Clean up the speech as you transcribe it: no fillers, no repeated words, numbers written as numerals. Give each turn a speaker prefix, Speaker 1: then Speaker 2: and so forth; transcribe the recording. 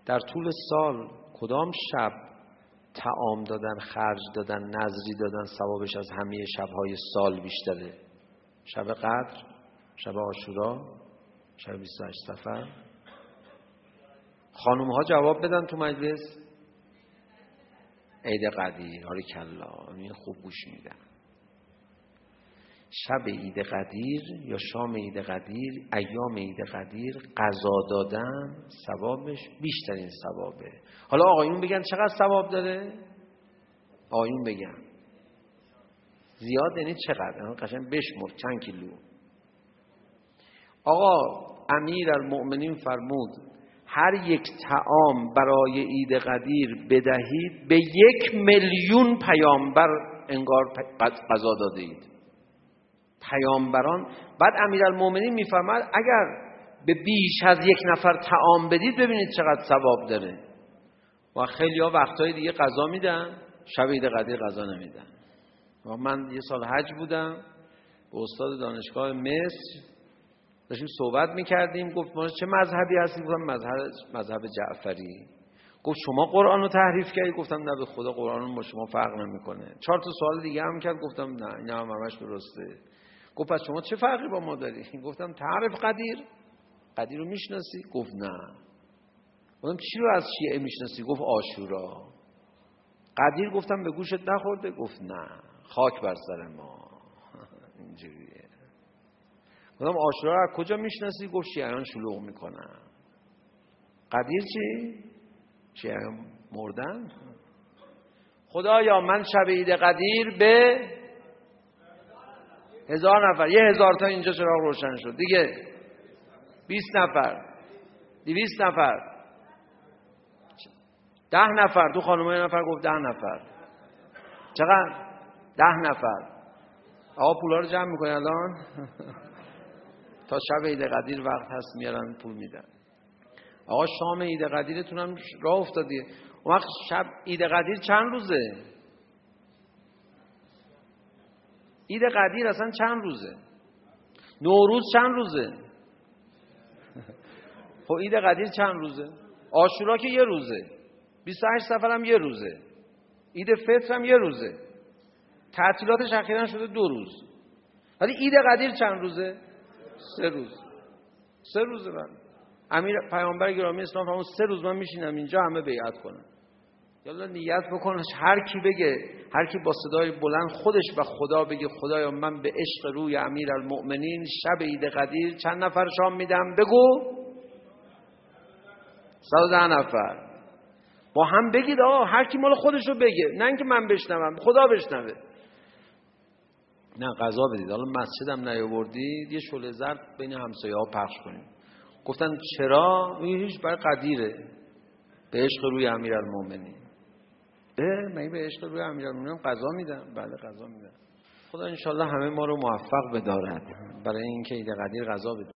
Speaker 1: در طول سال کدام شب طعام دادن، خرج دادن، نذری دادن ثوابش از همه شب‌های سال بیشتره؟ شب قدر، شب عاشورا، شب 28 صفر؟ خانوم ها جواب بدن تو مجلس. عید قدیر. آره کلا، این خوب گوش میدن. شب عید قدیر یا شام عید قدیر، ایام عید قدیر قضا دادن ثوابش بیشترین ثوابه. حالا آقایون بگن چقدر ثواب داره؟ آقایون بگن زیاد یعنی چقدر؟ قشنگ بشمر چند کیلو. آقا امیرالمؤمنین فرمود هر یک طعام برای عید قدیر بدهید به 1,000,000 پیامبر انگار قضا داده اید. پیامبران. بعد امیرالمؤمنین میفرماد اگر به بیش از 1 نفر طعام بدید ببینید چقدر ثواب داره. و خیلی ها وقتهای دیگه قضا میدن، شب عید قدیر قضا نمیدن. و من یه سال حج بودم، به استاد دانشگاه مصر داشتیم صحبت میکردیم. گفت ما چه مذهبی هستی؟ گفتم مذهب جعفری. گفت شما قرآن رو تحریف کردی؟ گفتم نه به خدا قرآن با شما فرق نمیکنه. 4 تا سوال دیگه هم کرد، گفتم نه این هم همش درسته. گفت پس شما چه فرقی با ما داری؟ گفتم تعرف قدیر رو میشناسی؟ گفت نه. گفتم چی رو از شیعه میشناسی؟ گفت عاشورا. قدیر گفتم به گوشت نخورده؟ گفت نه. خاک بر سر ما. اینجوریه. گفتم عاشورا رو از کجا میشناسی؟ گفت شیعیان شلوغ میکنن. قدیر چی؟ شیعیان مردن. خدایا من شب عید قدیر به 1000 نفر، 1000 تا اینجا چراغ روشن شد دیگه، 20 نفر، 200 نفر، 10 نفر. تو خانومای نفر گفت 10 نفر. چقدر؟ 10 نفر. آقا پولا رو جمع میکنی الان؟ تا شب عید قدیر وقت هست میارن پول میدن. آقا شام عید قدیرتون هم راه افتادیه. اون وقت شب عید قدیر چند روزه؟ عید قدیر اصلا چند روزه؟ نوروز چند روزه؟ خب عید قدیر چند روزه؟ عاشورا که یه روزه، 28 صفر هم یه روزه، عید فطر هم یه روزه، تعطیلاتش اخیراً شده 2 روز. ولی عید قدیر چند روزه؟ 3 روز. 3 روزه. من امیر پیامبر گرامی اسلام فرمود 3 روز من میشینم اینجا همه بیعت کنن. یالا نیت بکن، هر کی بگه، هر کی با صدای بلند خودش و خدا بگه خدایا من به عشق روی امیرالمؤمنین شب عید قدیر چند نفر شام میدم؟ بگو 110 نفر. با هم بگید آقا، هر کی مال خودشو بگه، نه اینکه من بشنوم، خدا بشنوه. نه قضا بدید. حالا مسجدم نیاوردید یه شعله زرد بین همسایه‌ها پخش کنیم. گفتن چرا؟ هیچ برای قدیره، به عشق روی امیرالمؤمنین. من به عشق روی امیرالمؤمنین قضا میدم. بله قضا میدم. خدا انشالله همه ما رو موفق بدارد برای اینکه عید قدیر قضا بدیم.